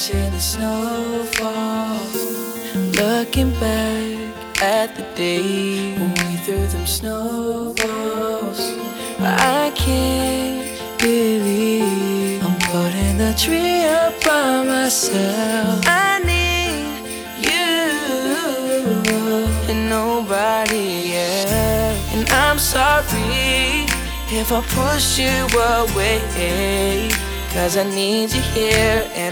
watching the snowfall, looking back at the day when we threw them snowballs. I can't believe I'm putting the tree up by myself. I need you and nobody else. And I'm sorry if I push you away, 'cause I need you here and